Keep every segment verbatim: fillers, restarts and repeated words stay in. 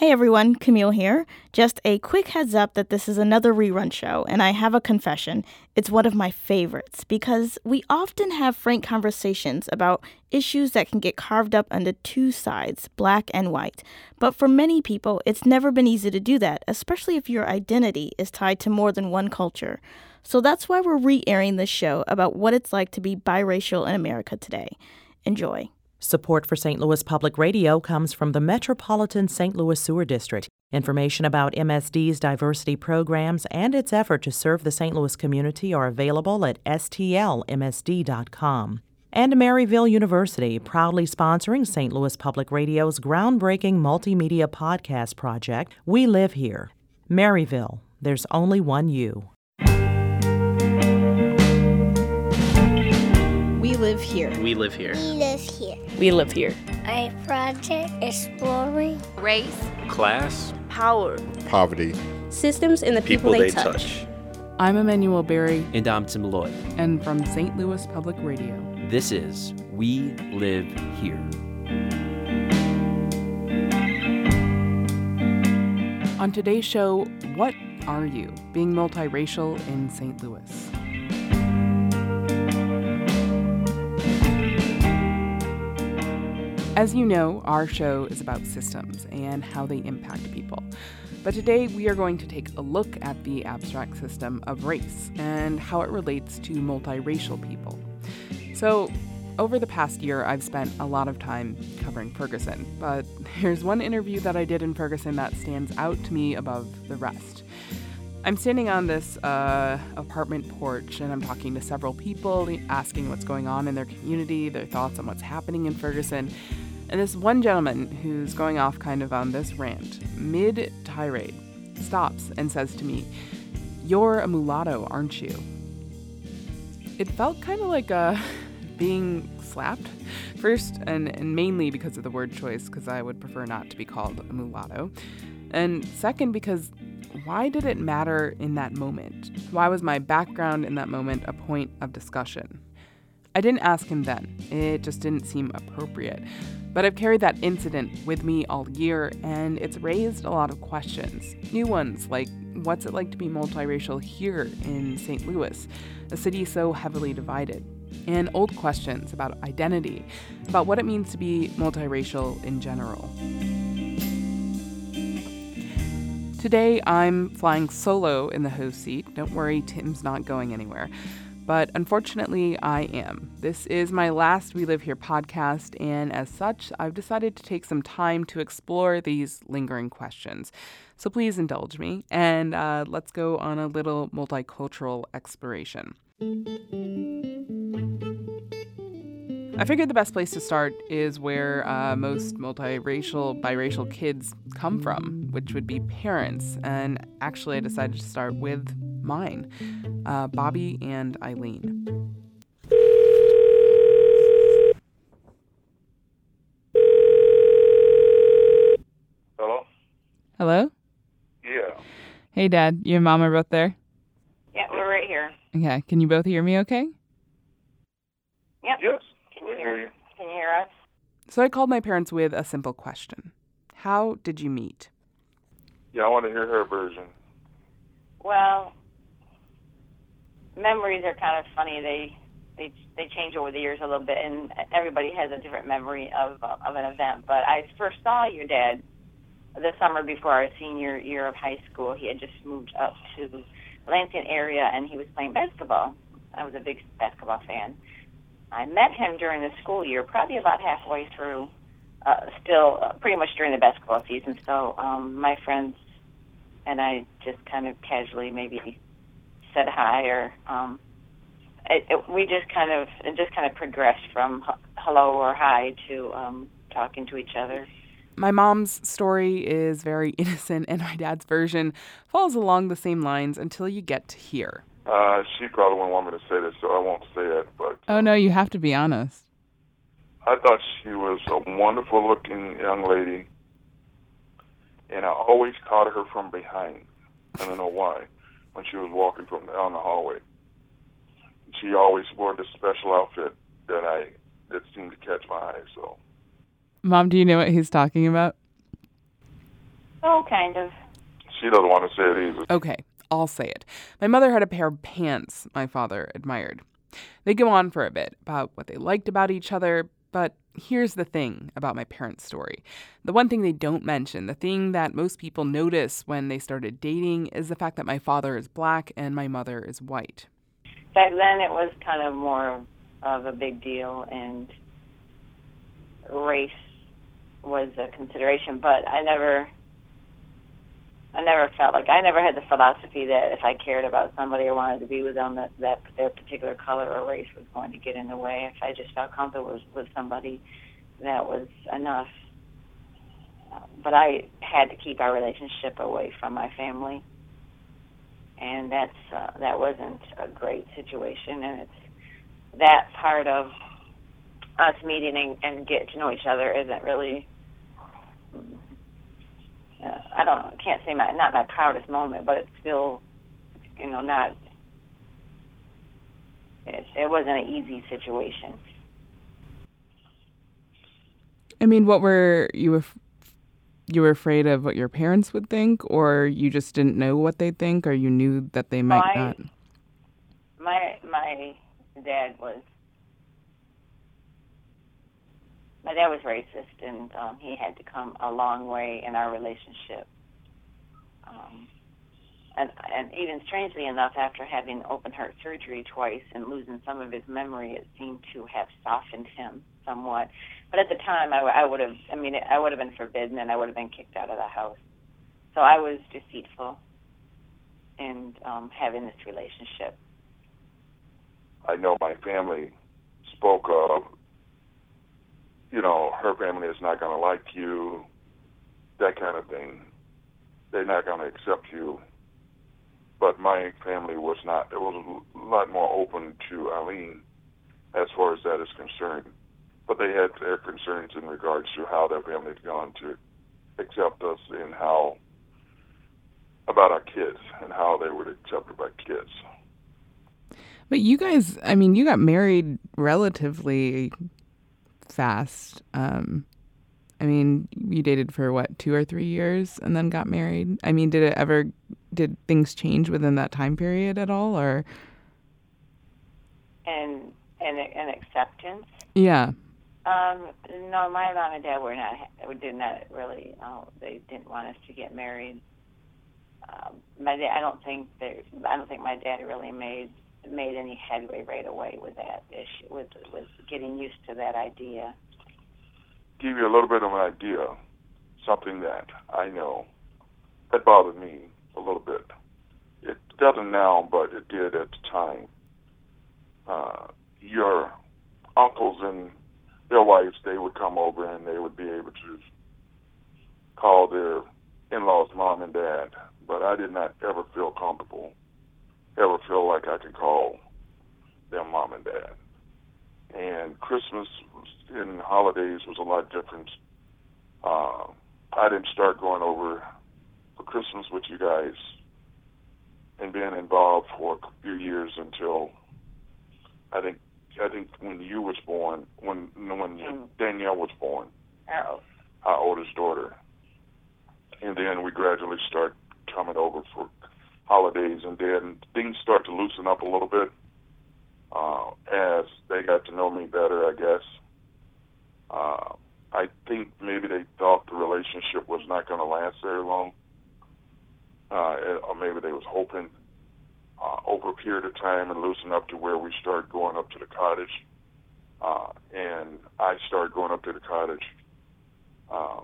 Hey everyone, Camille here. Just a quick heads up that this is another rerun show, and I have a confession. It's one of my favorites because we often have frank conversations about issues that can get carved up into two sides, black and white. But for many people, it's never been easy to do that, especially if your identity is tied to more than one culture. So that's why we're re-airing this show about what it's like to be biracial in America today. Enjoy. Support for Saint Louis Public Radio comes from the Metropolitan Saint Louis Sewer District. Information about M S D's diversity programs and its effort to serve the Saint Louis community are available at S T L M S D dot com. And Maryville University, proudly sponsoring Saint Louis Public Radio's groundbreaking multimedia podcast project, We Live Here. Maryville, there's only one you. We live here. We live here. We live here. We live here. A project exploring race, class, power, poverty, systems and the people, people they, they touch. touch. I'm Emmanuel Berry. And I'm Tim Lloyd. And from Saint Louis Public Radio. This is We Live Here. On today's show, what are you, being multiracial in Saint Louis? As you know, our show is about systems and how they impact people. But today we are going to take a look at the abstract system of race and how it relates to multiracial people. So, over the past year, I've spent a lot of time covering Ferguson, but there's one interview that I did in Ferguson that stands out to me above the rest. I'm standing on this uh, apartment porch and I'm talking to several people, asking what's going on in their community, their thoughts on what's happening in Ferguson. And this one gentleman who's going off kind of on this rant, mid-tirade, stops and says to me, "You're a mulatto, aren't you?" It felt kind of like uh, being slapped. First, and, and mainly because of the word choice, because I would prefer not to be called a mulatto. And second, because why did it matter in that moment? Why was my background in that moment a point of discussion? I didn't ask him then. It just didn't seem appropriate. But I've carried that incident with me all year, and it's raised a lot of questions. New ones, like what's it like to be multiracial here in Saint Louis, a city so heavily divided? And old questions about identity, about what it means to be multiracial in general. Today, I'm flying solo in the host seat. Don't worry, Tim's not going anywhere. But unfortunately, I am. This is my last We Live Here podcast, and as such, I've decided to take some time to explore these lingering questions. So please indulge me, and uh, let's go on a little multicultural exploration. I figured the best place to start is where uh, most multiracial, biracial kids come from, which would be parents. And actually, I decided to start with mine, uh, Bobby and Eileen. Hello? Hello? Yeah. Hey, Dad. You and Mom are both there? Yeah, we're right here. Okay. Can you both hear me okay? Yep. Yes. Can you hear, can you hear us? So I called my parents with a simple question. How did you meet? Yeah, I want to hear her version. Well, memories are kind of funny. They they they change over the years a little bit, and everybody has a different memory of uh, of an event. But I first saw your dad the summer before our senior year of high school. He had just moved up to the Lansing area, and he was playing basketball. I was a big basketball fan. I met him during the school year, probably about halfway through, uh, still uh, pretty much during the basketball season. So um, my friends and I just kind of casually maybe said hi, or um, it, it, we just kind of it just kind of progressed from h- hello or hi to um, talking to each other. My mom's story is very innocent, and my dad's version follows along the same lines until you get to here. Uh, she probably wouldn't want me to say this, so I won't say it. But oh no, you have to be honest. I thought she was a wonderful-looking young lady, and I always caught her from behind. I don't know why. When she was walking from down the hallway, she always wore this special outfit that I that seemed to catch my eye. So, Mom, do you know what he's talking about? Oh, kind of. She doesn't want to say it either. Okay, I'll say it. My mother had a pair of pants my father admired. They go on for a bit about what they liked about each other, but here's the thing about my parents' story. The one thing they don't mention, the thing that most people notice when they started dating, is the fact that my father is black and my mother is white. Back then it was kind of more of a big deal, and race was a consideration, but I never... I never felt like, I never had the philosophy that if I cared about somebody or wanted to be with them, that, that their particular color or race was going to get in the way. If I just felt comfortable with, with somebody, that was enough. Uh, but I had to keep our relationship away from my family. And that's uh, that wasn't a great situation. And it's that part of us meeting and, and getting to know each other isn't really... Uh, I don't know, can't say my, not my proudest moment, but it's still, you know, not, it, it wasn't an easy situation. I mean, what were you, af- you were afraid of what your parents would think, or you just didn't know what they'd think, or you knew that they might well, I, not? My, my dad was, My dad was racist, and um, he had to come a long way in our relationship. Um, and, and even strangely enough, after having open heart surgery twice and losing some of his memory, it seemed to have softened him somewhat. But at the time, I, I would have, I mean, I would have been forbidden, and I would have been kicked out of the house. So I was deceitful in um, having this relationship. I know my family spoke of, you know, her family is not going to like you, that kind of thing. They're not going to accept you. But my family was not. It was a lot more open to Eileen as far as that is concerned. But they had their concerns in regards to how their family had gone to accept us and how, about our kids and how they would accept it by kids. But you guys, I mean, you got married relatively fast. Um, I mean, you dated for what, two or three years and then got married? I mean, did it ever, did things change within that time period at all, or? And and and acceptance. Yeah. Um, no, my mom and dad were not. Did not really. Oh, they didn't want us to get married. Um, my dad. I don't think they. I don't think my dad really made made any headway right away with that issue, with with getting used to that idea. Give you a little bit of an idea, something that I know that bothered me a little bit. It doesn't now, but it did at the time. Uh, your uncles and their wives, they would come over and they would be able to call their in-laws mom and dad, but I did not ever feel comfortable, ever feel like I could call them mom and dad. And Christmas and holidays was a lot different. Uh, I didn't start going over for Christmas with you guys and being involved for a few years until I think I think when you was born, when when mm. Danielle was born, oh. our oldest daughter, and then we gradually start coming over for holidays, and then things start to loosen up a little bit. Uh, as they got to know me better, I guess. Uh, I think maybe they thought the relationship was not going to last very long, uh, or maybe they was hoping uh, over a period of time and loosen up to where we started going up to the cottage, uh, and I started going up to the cottage. Uh,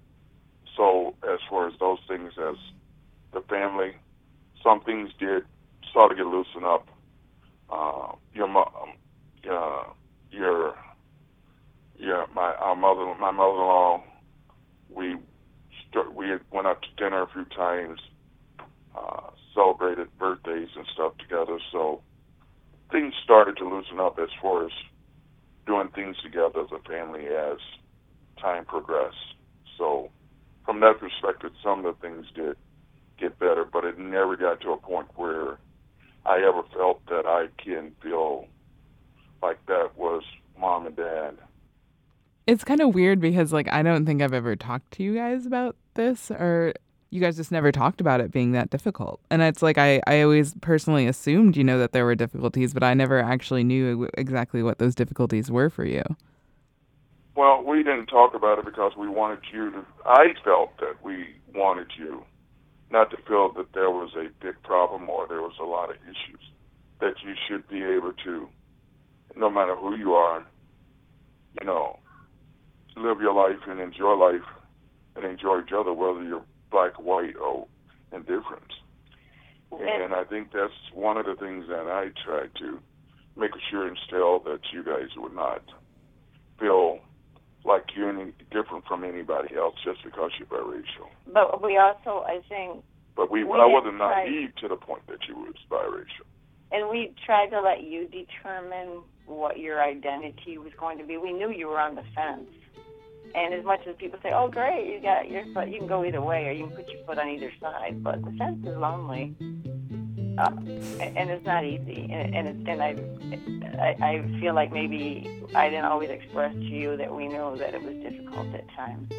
so as far as those things, as the family, some things did start to get loosened up. Uh, your mom, uh, your, your, my, our mother, my mother-in-law, we, st- we had went out to dinner a few times, uh, celebrated birthdays and stuff together. So things started to loosen up as far as doing things together as a family as time progressed. So from that perspective, some of the things did get better, but it never got to a point where I ever felt that I can feel like that was mom and dad. It's kind of weird because, like, I don't think I've ever talked to you guys about this, or you guys just never talked about it being that difficult. And it's like I, I always personally assumed, you know, that there were difficulties, but I never actually knew exactly what those difficulties were for you. Well, we didn't talk about it because we wanted you to, I felt that we wanted you not to feel that there was a big problem or there was a lot of issues, that you should be able to, no matter who you are, you know, live your life and enjoy life and enjoy each other, whether you're black, white, or indifferent. And I think that's one of the things that I tried to make sure instill, that you guys would not feel like you're any different from anybody else just because you're biracial. But we also, I think... But we, we I wasn't try, naive to the point that you was biracial. And we tried to let you determine what your identity was going to be. We knew you were on the fence. And as much as people say, oh, great, you got your foot, you can go either way, or you can put your foot on either side. But the fence is lonely. Uh, and it's not easy. And, and, it's, and I, I, I feel like maybe I didn't always express to you that we knew that it was difficult at times.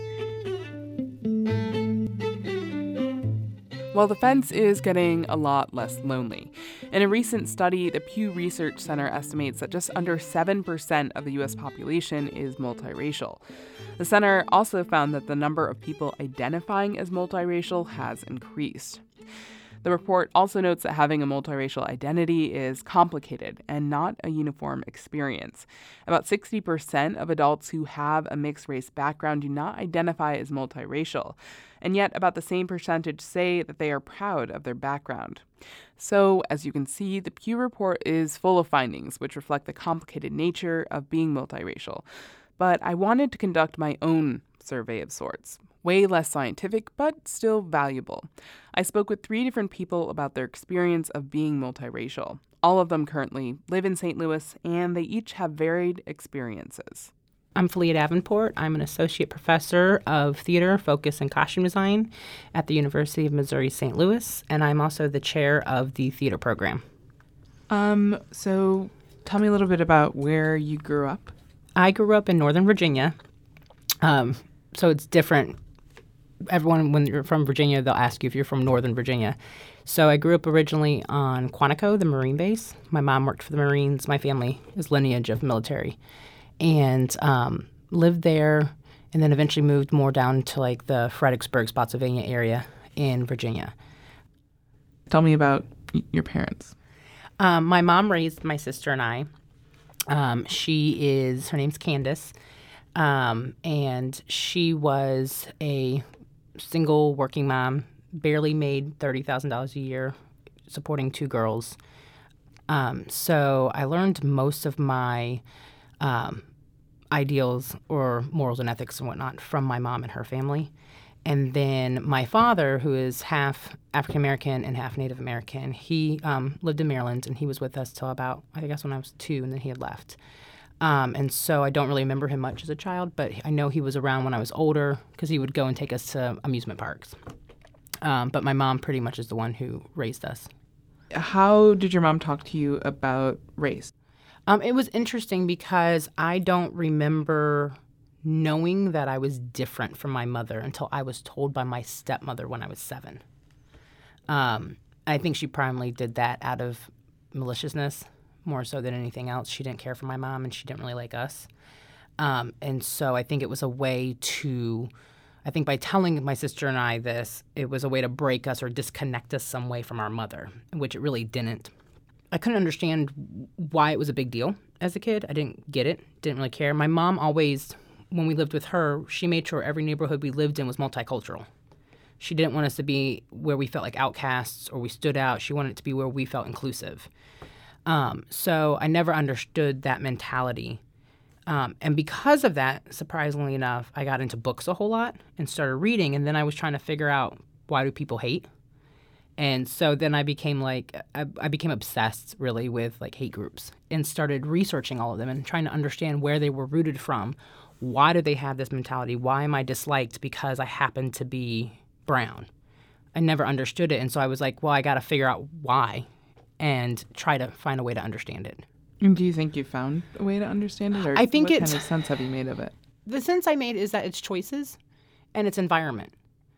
Well, the fence is getting a lot less lonely. In a recent study, the Pew Research Center estimates that just under seven percent of the U S population is multiracial. The center also found that the number of people identifying as multiracial has increased. The report also notes that having a multiracial identity is complicated and not a uniform experience. About sixty percent of adults who have a mixed-race background do not identify as multiracial, and yet about the same percentage say that they are proud of their background. So, as you can see, the Pew report is full of findings which reflect the complicated nature of being multiracial. But I wanted to conduct my own survey of sorts. Way less scientific, but still valuable. I spoke with three different people about their experience of being multiracial. All of them currently live in Saint Louis, and they each have varied experiences. I'm Falia Davenport. I'm an associate professor of theater, focus, and costume design at the University of Missouri Saint Louis, and I'm also the chair of the theater program. Um, so tell me a little bit about where you grew up. I grew up in Northern Virginia, um, so it's different. Everyone, when you're from Virginia, they'll ask you if you're from Northern Virginia. So I grew up originally on Quantico, the Marine base. My mom worked for the Marines. My family is lineage of military. And um, lived there, and then eventually moved more down to like the Fredericksburg, Spotsylvania area in Virginia. Tell me about y- your parents. Um, my mom raised my sister and I. Um, she is, her name's Candace, um, and she was a single working mom, barely made thirty thousand dollars a year, supporting two girls. Um, so I learned most of my um, ideals or morals and ethics and whatnot from my mom and her family. And then my father, who is half African-American and half Native American, he um, lived in Maryland, and he was with us till about, I guess, when I was two, and then he had left. Um, and so I don't really remember him much as a child, but I know he was around when I was older because he would go and take us to amusement parks. Um, but my mom pretty much is the one who raised us. How did your mom talk to you about race? Um, it was interesting because I don't remember knowing that I was different from my mother until I was told by my stepmother when I was seven. Um, I think she primarily did that out of maliciousness, more so than anything else. She didn't care for my mom, and she didn't really like us. Um, and so I think it was a way to, I think by telling my sister and I this, it was a way to break us or disconnect us some way from our mother, which it really didn't. I couldn't understand why it was a big deal as a kid. I didn't get it, didn't really care. My mom always, when we lived with her, she made sure every neighborhood we lived in was multicultural. She didn't want us to be where we felt like outcasts or we stood out. She wanted it to be where we felt inclusive. Um, so I never understood that mentality. Um, and because of that, surprisingly enough, I got into books a whole lot and started reading. And then I was trying to figure out, why do people hate? And so then I became like, I, I became obsessed really with like hate groups and started researching all of them and trying to understand where they were rooted from. Why do they have this mentality? Why am I disliked because I happen to be brown? I never understood it. And so I was like, well, I got to figure out why and try to find a way to understand it. And do you think you found a way to understand it? Or I think what it's, kind of sense have you made of it? The sense I made is that it's choices and it's environment.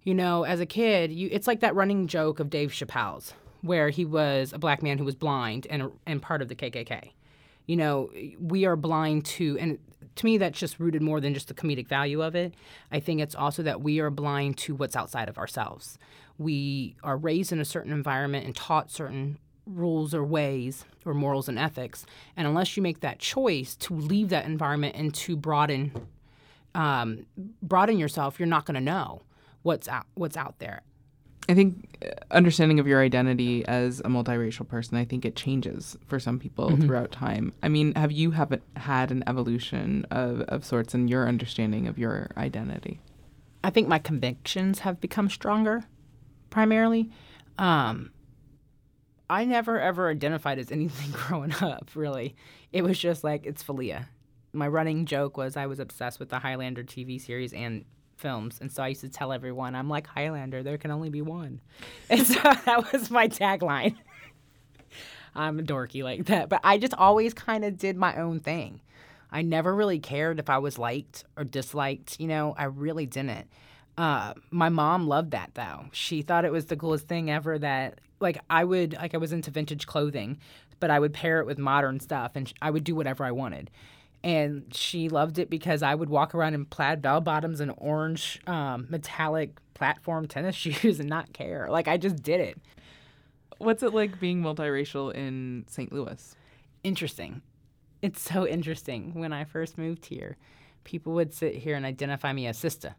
You know, as a kid, you it's like that running joke of Dave Chappelle's, where he was a black man who was blind and and part of the K K K. You know, we are blind to, and to me that's just rooted more than just the comedic value of it. I think it's also that we are blind to what's outside of ourselves. We are raised in a certain environment and taught certain rules or ways or morals and ethics, and unless you make that choice to leave that environment and to broaden um, broaden yourself, you're not going to know what's out what's out there. I think understanding of your identity as a multiracial person, I think it changes for some people mm-hmm. throughout time. I mean, have you have had an evolution of, of sorts in your understanding of your identity? I think my convictions have become stronger, primarily. Um, I never, ever identified as anything growing up, really. It was just like, it's Falia. My running joke was I was obsessed with the Highlander T V series and films, and so I used to tell everyone, I'm like Highlander, there can only be one. And so that was my tagline. I'm a dorky like that, but I just always kind of did my own thing. I never really cared if I was liked or disliked, you know, I really didn't. Uh, my mom loved that, though. She thought it was the coolest thing ever that, like, I would, like, I was into vintage clothing, but I would pair it with modern stuff, and I would do whatever I wanted. And she loved it because I would walk around in plaid bell-bottoms and orange um, metallic platform tennis shoes and not care. Like, I just did it. What's it like being multiracial in Saint Louis? Interesting. It's so interesting. When I first moved here, people would sit here and identify me as sister.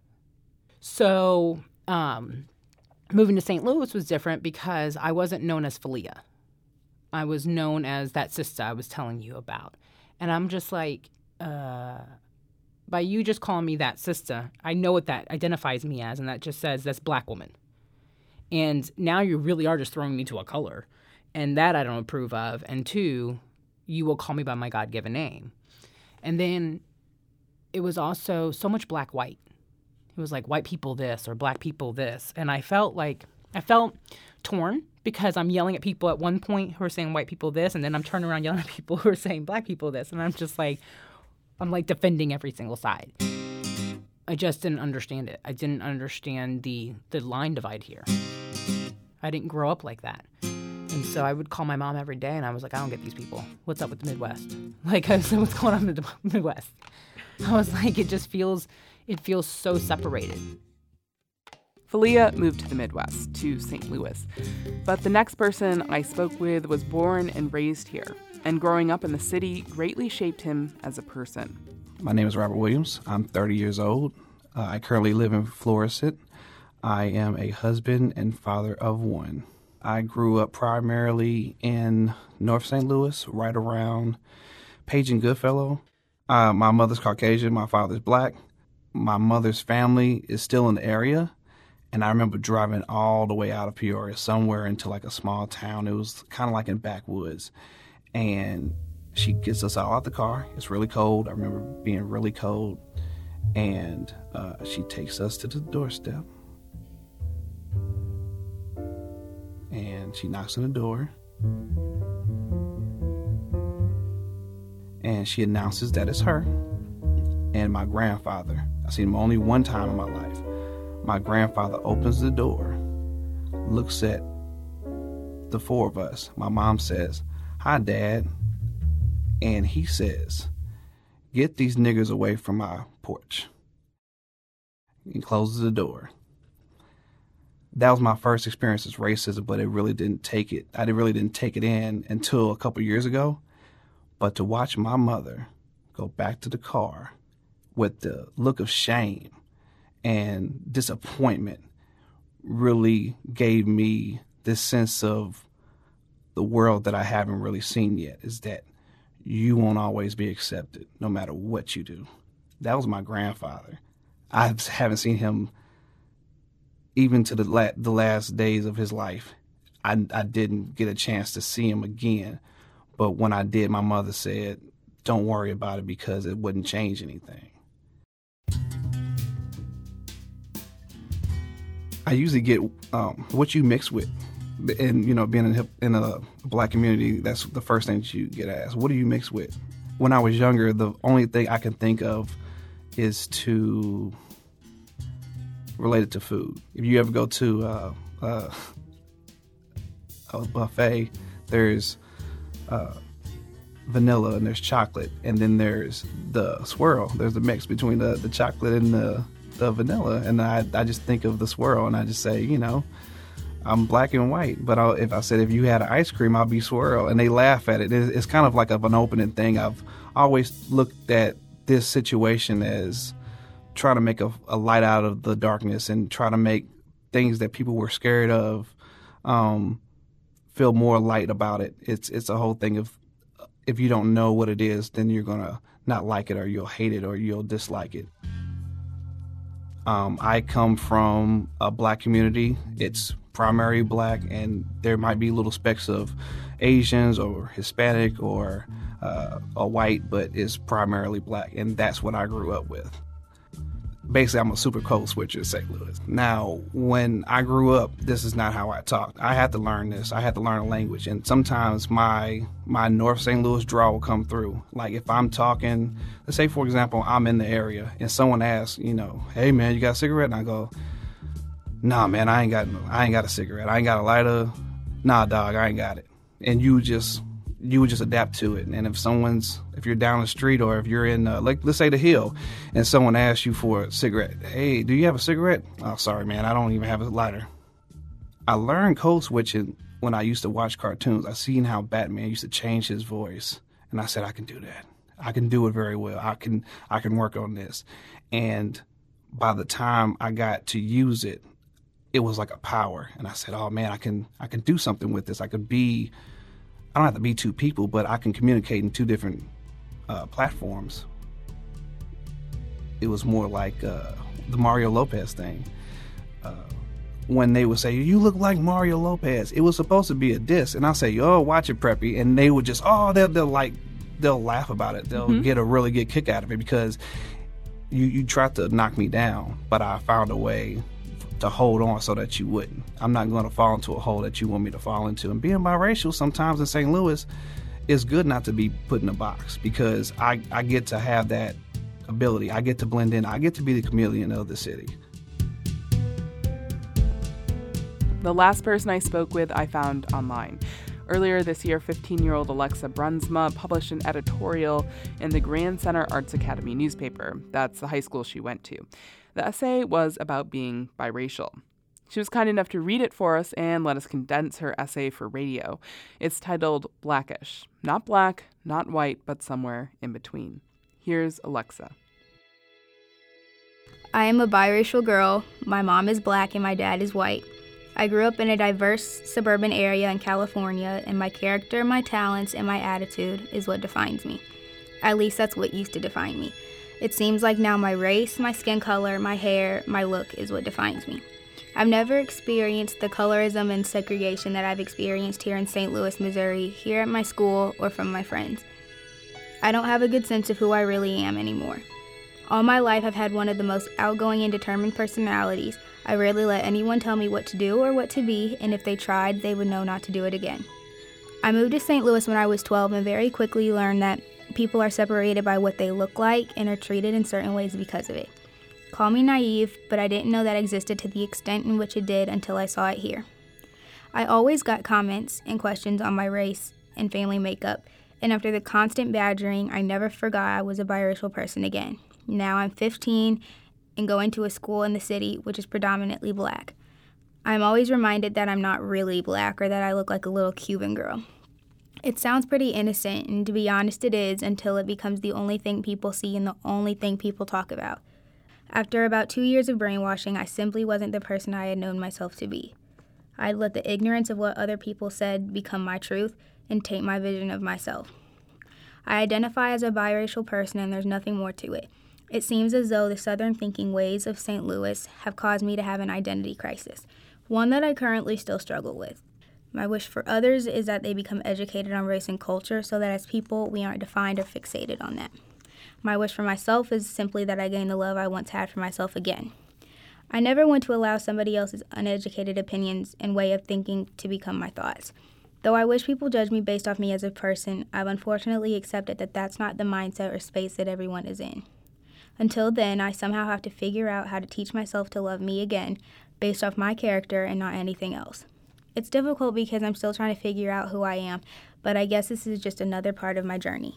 So um, moving to Saint Louis was different because I wasn't known as Falia. I was known as that sister I was telling you about. And I'm just like, uh, by you just calling me that sister, I know what that identifies me as, and that just says that's black woman. And now you really are just throwing me to a color, and that I don't approve of. And two, you will call me by my God-given name. And then it was also so much black-white. It was like white people this or black people this. And I felt like, I felt torn because I'm yelling at people at one point who are saying white people this, and then I'm turning around yelling at people who are saying black people this. And I'm just like, I'm like defending every single side. I just didn't understand it. I didn't understand the, the line divide here. I didn't grow up like that. And so I would call my mom every day, and I was like, I don't get these people. What's up with the Midwest? Like, I said, what's going on in the Midwest? I was like, it just feels, it feels so separated. Falia moved to the Midwest, to Saint Louis. But the next person I spoke with was born and raised here, and growing up in the city greatly shaped him as a person. My name is Robert Williams. I'm thirty years old. Uh, I currently live in Florissant. I am a husband and father of one. I grew up primarily in North Saint Louis, right around Page and Goodfellow. Uh, my mother's Caucasian, my father's black. My mother's family is still in the area. And I remember driving all the way out of Peoria, somewhere into like a small town. It was kind of like in backwoods. And she gets us all out the car. It's really cold. I remember being really cold. And uh, she takes us to the doorstep. And she knocks on the door. And she announces that it's her and my grandfather. I've seen him only one time in my life. My grandfather opens the door, looks at the four of us. My mom says, "Hi, Dad." And he says, "Get these niggers away from my porch." He closes the door. That was my first experience as racism, but it really didn't take it. I really didn't take it in until a couple years ago. But to watch my mother go back to the car with the look of shame and disappointment really gave me this sense of the world that I haven't really seen yet, is that you won't always be accepted no matter what you do. That was my grandfather. I haven't seen him even to the la- the last days of his life. I, I didn't get a chance to see him again. But when I did, my mother said, "Don't worry about it because it wouldn't change anything." I usually get um, what you mix with. And, you know, being in a, in a black community, that's the first thing that you get asked. What do you mix with? When I was younger, the only thing I can think of is to related to food. If you ever go to uh, uh, a buffet, there's uh, vanilla and there's chocolate, and then there's the swirl. There's a mix between the, the chocolate and the, the vanilla, and I, I just think of the swirl, and I just say, you know, I'm black and white, but I'll, if I said if you had ice cream, I'll be swirl, and they laugh at it. It's, it's kind of like of an opening thing. I've always looked at this situation as trying to make a, a light out of the darkness and try to make things that people were scared of um, feel more light about it. It's it's a whole thing of if you don't know what it is, then you're gonna not like it, or you'll hate it, or you'll dislike it. Um, I come from a black community. It's primarily black, and there might be little specks of Asians or Hispanic or uh, a white, but it's primarily black, and that's what I grew up with. Basically, I'm a super code switcher in Saint Louis. Now, when I grew up, this is not how I talked. I had to learn this. I had to learn a language, and sometimes my my North Saint Louis drawl will come through. Like if I'm talking, let's say for example, I'm in the area, and someone asks, you know, hey man, you got a cigarette? And I go, nah man, I ain't got no, I ain't got a cigarette. I ain't got a lighter. Nah dog, I ain't got it. And you just you would just adapt to it. And if someone's, if you're down the street, or if you're in, uh, like, let's say the Hill, and someone asks you for a cigarette, hey, do you have a cigarette? Oh, sorry, man, I don't even have a lighter. I learned code switching when I used to watch cartoons. I seen how Batman used to change his voice, and I said, I can do that. I can do it very well. I can, I can work on this. And by the time I got to use it, it was like a power. And I said, oh man, I can, I can do something with this. I could be, I don't have to be two people, but I can communicate in two different uh, platforms. It was more like uh, the Mario Lopez thing. Uh, when they would say, you look like Mario Lopez, it was supposed to be a diss. And I'll say, oh, watch it, Preppy. And they would just, oh, they'll, they'll like, they'll laugh about it. They'll mm-hmm. get a really good kick out of it because you, you tried to knock me down, but I found a way to hold on so that you wouldn't. I'm not going to fall into a hole that you want me to fall into. And being biracial sometimes in Saint Louis, it's good not to be put in a box because I, I get to have that ability. I get to blend in. I get to be the chameleon of the city. The last person I spoke with I found online. Earlier this year, fifteen-year-old Alexa Brunsma published an editorial in the Grand Center Arts Academy newspaper. That's the high school she went to. The essay was about being biracial. She was kind enough to read it for us and let us condense her essay for radio. It's titled Blackish. Not black, not white, but somewhere in between. Here's Alexa. I am a biracial girl. My mom is black and my dad is white. I grew up in a diverse suburban area in California, and my character, my talents, and my attitude is what defines me. At least that's what used to define me. It seems like now my race, my skin color, my hair, my look is what defines me. I've never experienced the colorism and segregation that I've experienced here in Saint Louis, Missouri, here at my school, or from my friends. I don't have a good sense of who I really am anymore. All my life I've had one of the most outgoing and determined personalities. I rarely let anyone tell me what to do or what to be, and if they tried, they would know not to do it again. I moved to Saint Louis when I was twelve and very quickly learned that people are separated by what they look like and are treated in certain ways because of it. Call me naive, but I didn't know that existed to the extent in which it did until I saw it here. I always got comments and questions on my race and family makeup, and after the constant badgering, I never forgot I was a biracial person again. Now I'm fifteen and going to a school in the city which is predominantly black. I'm always reminded that I'm not really black or that I look like a little Cuban girl. It sounds pretty innocent, and to be honest it is, until it becomes the only thing people see and the only thing people talk about. After about two years of brainwashing, I simply wasn't the person I had known myself to be. I'd let the ignorance of what other people said become my truth and taint my vision of myself. I identify as a biracial person, and there's nothing more to it. It seems as though the Southern thinking ways of Saint Louis have caused me to have an identity crisis, one that I currently still struggle with. My wish for others is that they become educated on race and culture so that as people, we aren't defined or fixated on that. My wish for myself is simply that I gain the love I once had for myself again. I never want to allow somebody else's uneducated opinions and way of thinking to become my thoughts. Though I wish people judge me based off me as a person, I've unfortunately accepted that that's not the mindset or space that everyone is in. Until then, I somehow have to figure out how to teach myself to love me again, based off my character and not anything else. It's difficult because I'm still trying to figure out who I am, but I guess this is just another part of my journey.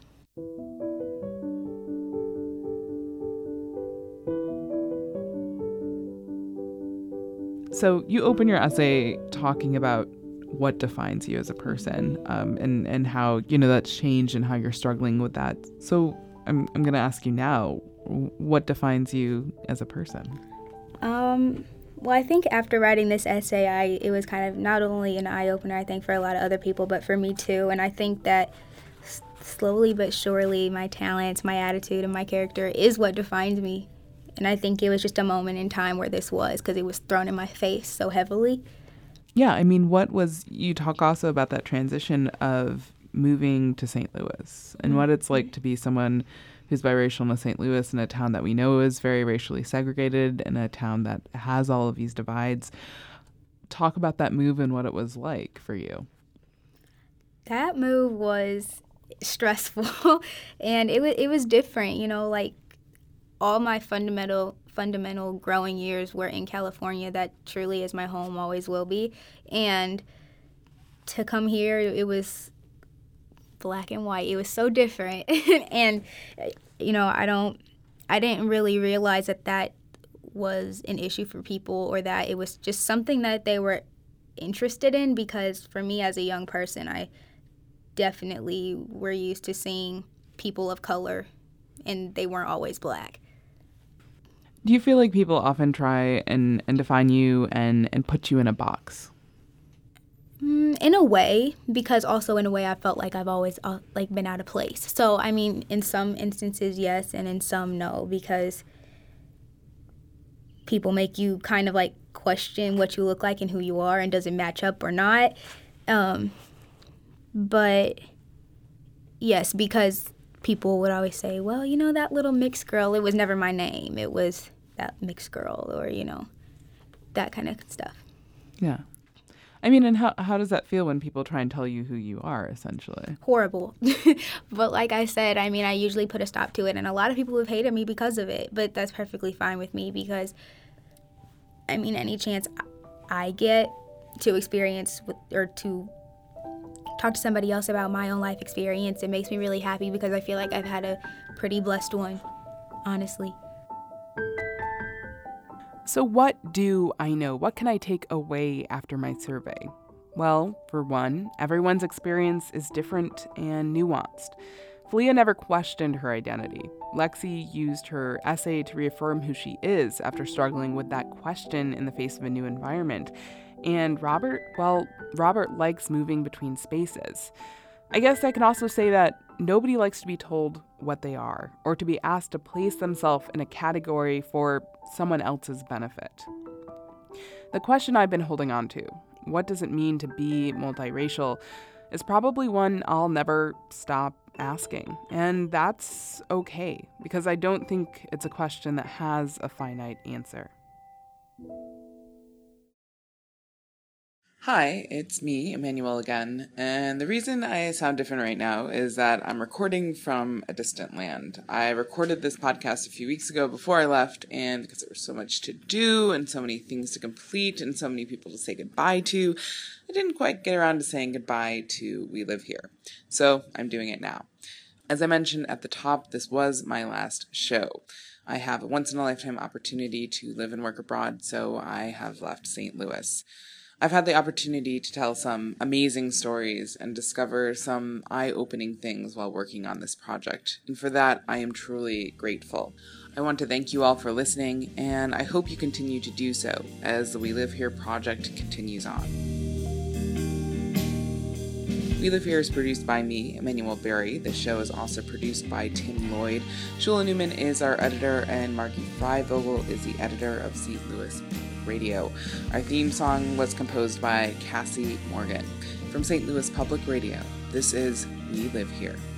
So you open your essay talking about what defines you as a person, um, and, and how, you know, that's changed and how you're struggling with that. So I'm, I'm going to ask you now, what defines you as a person? Um, well, I think after writing this essay, I it was kind of not only an eye-opener, I think, for a lot of other people, but for me too. And I think that s- slowly but surely my talents, my attitude, and my character is what defines me. And I think it was just a moment in time where this was, because it was thrown in my face so heavily. Yeah, I mean, what was, you talk also about that transition of moving to Saint Louis and what it's like to be someone who's biracial in Saint Louis, in a town that we know is very racially segregated, in a town that has all of these divides. Talk about that move and what it was like for you. That move was stressful, and it was it was different, you know, like all my fundamental fundamental growing years were in California. That truly is my home, always will be. And to come here, it was black and white. It was so different. And, you know, I don't, I didn't really realize that that was an issue for people, or that it was just something that they were interested in, because for me as a young person, I definitely were used to seeing people of color, and they weren't always black. Do you feel like people often try and, and define you and, and put you in a box? Mm, in a way, because also in a way I felt like I've always uh, like been out of place. So, I mean, in some instances, yes, and in some, no, because people make you kind of like question what you look like and who you are, and does it match up or not. Um, but, yes, because people would always say, well, you know, that little mixed girl, it was never my name. It was that mixed girl, or, you know, that kind of stuff. Yeah. I mean, and how how does that feel when people try and tell you who you are, essentially? Horrible. But like I said, I mean, I usually put a stop to it, and a lot of people have hated me because of it, but that's perfectly fine with me, because, I mean, any chance I get to experience with, or to talk to somebody else about my own life experience, it makes me really happy, because I feel like I've had a pretty blessed one, honestly. So what do I know? What can I take away after my survey? Well, for one, everyone's experience is different and nuanced. Falia never questioned her identity. Lexi used her essay to reaffirm who she is after struggling with that question in the face of a new environment. And Robert, well, Robert likes moving between spaces. I guess I can also say that nobody likes to be told what they are, or to be asked to place themselves in a category for someone else's benefit. The question I've been holding on to, what does it mean to be multiracial, is probably one I'll never stop asking. And that's okay, because I don't think it's a question that has a finite answer. Hi, it's me, Emmanuel again, and the reason I sound different right now is that I'm recording from a distant land. I recorded this podcast a few weeks ago before I left, and because there was so much to do and so many things to complete and so many people to say goodbye to, I didn't quite get around to saying goodbye to We Live Here. So I'm doing it now. As I mentioned at the top, this was my last show. I have a once-in-a-lifetime opportunity to live and work abroad, so I have left Saint Louis. I've had the opportunity to tell some amazing stories and discover some eye-opening things while working on this project, and for that, I am truly grateful. I want to thank you all for listening, and I hope you continue to do so as the We Live Here project continues on. We Live Here is produced by me, Emmanuel Berry. The show is also produced by Tim Lloyd. Shula Newman is our editor, and Marky Freivogel is the editor of Saint Louis Radio. Our theme song was composed by Cassie Morgan. From Saint Louis Public Radio, this is We Live Here.